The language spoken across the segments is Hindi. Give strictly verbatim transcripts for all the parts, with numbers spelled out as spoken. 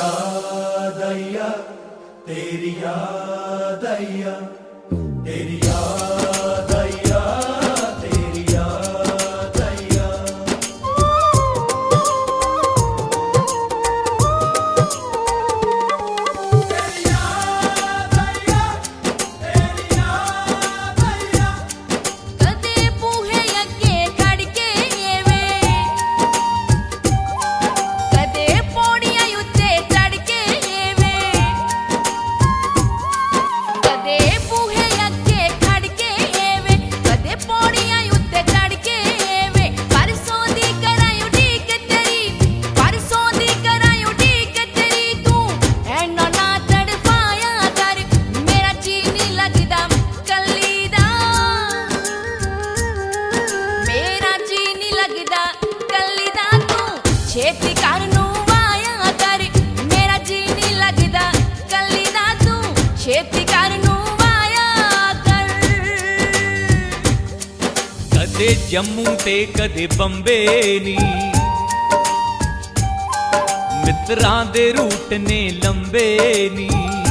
याद आइया तेरी याद आइया तेरी याद आइया तेरी याद आइया तेरी याद आइया तेरी याद आइया कदे बूहे अगे खड़ के वे कदे पौड़ियां उत्ते चढ़ के वे कदे बूहे अगे खड़ के वे कदे पौड़ियां उत्ते चढ़ के वे परसों दी कराई उड़ीक तेरी परसों दी कराई उड़ीक तेरी तू ऐना ना तड़पाया कर मेरा जी नहीं लगदा कल्ली दा मेरा जी नहीं लगदा कल्ली दा तू छेती कर नूं आया कर मेरा जी नहीं लगदा कल्ली दा तू छेती कर नूं आया कर कदे जम्मू ते कदे बंबे नी मित्रां दे रूट ने लंबे नी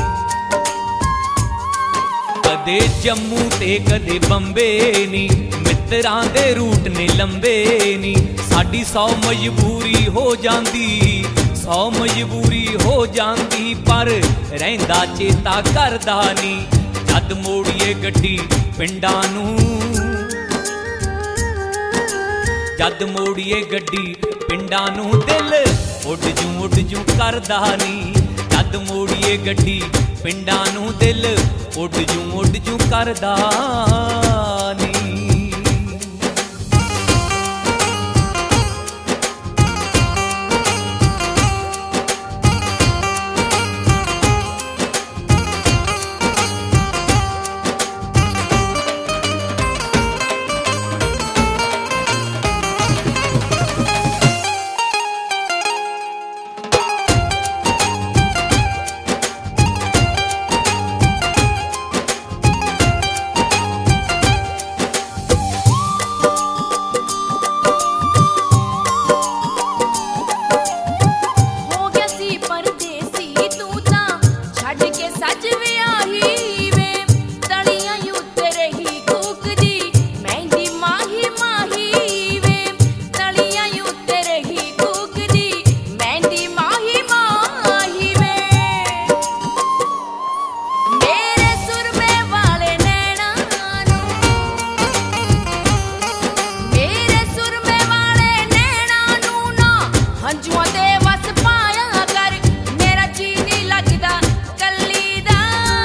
कदे जम्मू ते कदे बंबे नी मित्रां दे रूट ने लंबे नी साडी सौ मजबूरी हो जांदी सौ मजबूरी हो जांदी पर रहिंदा चेता करदा नी जद मोड़ीए गड्डी पिंडां नूं जद मोड़ीए गड्डी पिंडां नूं दिल उड जूं उड जूं करदा नी जद मोड़ीए गड्डी पिंडां नूं दिल उड जूं उड जूं करदा नी हो गया सी परदेसी तू तां छड्ड के सज विआही वे तलियां उत्ते रही कूकदी मेहंदी माही माही वे तलियां उत्ते रही कूकदी मेहंदी माही माही वे मेरे सुरमे वाले नैना नूं मेरे सुरमे वाले नैना नूं ना हंजुआं दे वस पाया कर मेरा जी नहीं लगदा कल्ली दा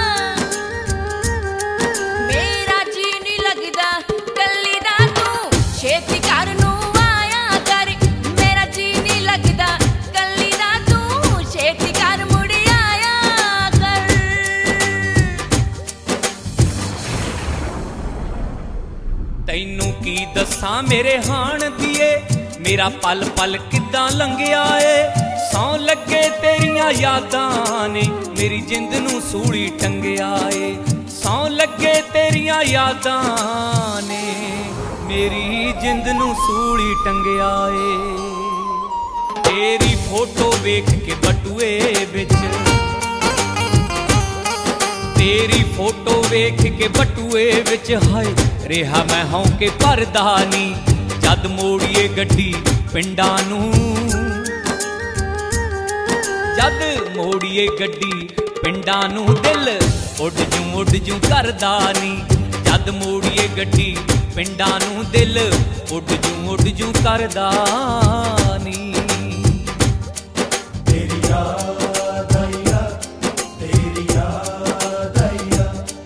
मेरा जी नहीं लगदा कल्ली दा तू छेती कर नूं आया कर मेरा जी नहीं लगदा कल्ली दा तू छेती कर मुड़ आया कर तैनू की दसां मेरे हाण दिए मेरा पल पल किदां लंघिया ए सौ लगे तेरियां यादां ने मेरी जिंद नूं सूली टंगिया ए सौ लगे तेरियां यादां ने मेरी जिंद नूं सूली टंगिया ए तेरी फोटो वेख के बटुए विच तेरी फोटो वेख के बटुए विच हाय रेहा मैं हों के परदा नी जद मोड़ीए गड्डी पिंडां नूं जद मोड़ीए गड्डी पिंडां नूं दिल उड जूं उड जूं करदा नी जद मोड़ीए गड्डी पिंडां नूं दिल उड जूं उड जूं करदा नी तेरी याद आइया तेरी याद आइया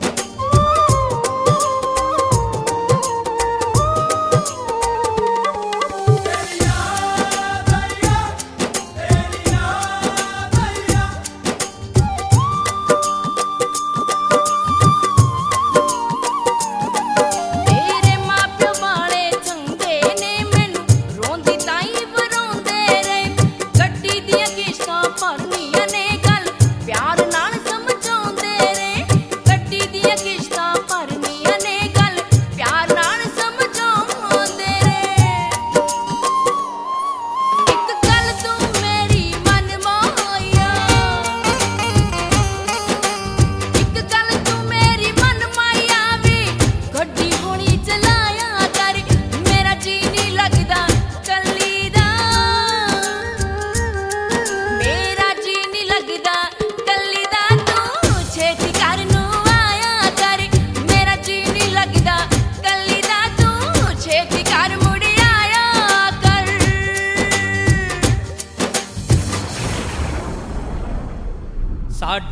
तेरी याद आइया तेरी याद आइया मेरे माँ प्यो वाले चंगे ने मैनू रोंदी ताई वरोंदे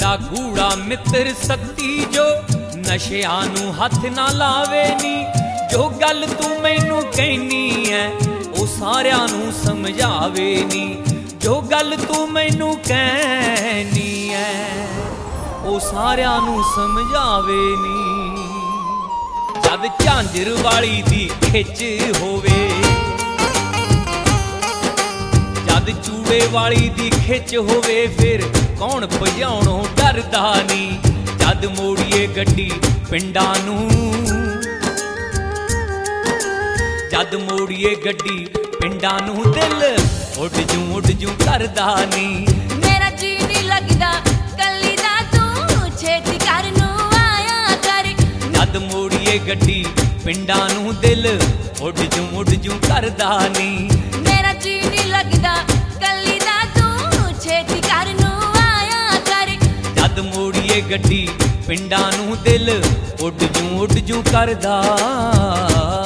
ਵੱਡਾ ਗੂੜਾ ਮਿੱਤਰ ਸੱਤੀ ਜੋ ਨਸ਼ਿਆਂ ਨੂੰ ਹੱਥ ਨਾ ਲਾਵੇ ਨੀ। ਜੋ ਗੱਲ ਤੂੰ ਮੈਨੂੰ ਕਹਿਨੀ ਐ ਉਹ ਸਾਰਿਆਂ ਨੂੰ ਸਮਝਾਵੇ ਨੀ। ਜੋ ਗੱਲ ਤੂੰ ਮੈਨੂੰ ਕਹਿਨੀ ਐ ਉਹ ਸਾਰਿਆਂ ਨੂੰ ਸਮਝਾਵੇ ਨੀ। ਜਦ ਝਾਂਜਰ ਵਾਲੀ ਦੀ ਖਿੱਚ ਹੋਵੇ, ਜਦ ਚੂੜੇ ਵਾਲੀ ਦੀ ਖਿੱਚ ਹੋਵੇ, ਫਿਰ ਕੌਣ ਭਜਾਉਣੋਂ ਡਰਦਾ ਨੀ। ਜਦ ਮੋੜੀਏ ਗੱਡੀ ਪਿੰਡਾਂ ਨੂੰ, ਜਦ ਮੋੜੀਏ ਗੱਡੀ ਪਿੰਡਾਂ ਨੂੰ, ਦਿਲ ਉੱਡ ਜੂ ਉੱਡ ਜੂ ਕਰਦਾ ਨੀ। ਮੇਰਾ ਜੀ ਨਹੀਂ ਲੱਗਦਾ ਕੱਲੀ ਦਾ, ਤੂੰ ਛੇਤੀ ਕਰ ਨੂੰ ਆਇਆ ਕਰ। ਜਦ ਮੋੜੀਏ ਗੱਡੀ ਪਿੰਡਾਂ ਨੂੰ, ਦਿਲ ਉੱਡ ਜੂ ਉੱਡ ਜੂ ਕਰਦਾ ਨੀ। ਮੇਰਾ ਜੀ ਨਹੀਂ ਲੱਗਦਾ ਕੱਲੀ ਦਾ, ਤੂੰ ਛੇਤੀ ਕਰ ਨੂੰ ਆਇਆ ਕਰ। ਜਦ ਮੋੜੀਏ ਗੱਡੀ ਪਿੰਡਾਂ ਨੂੰ, ਦਿਲ ਉੱਡ ਜੂ ਉੱਡ ਜੂ ਕਰਦਾ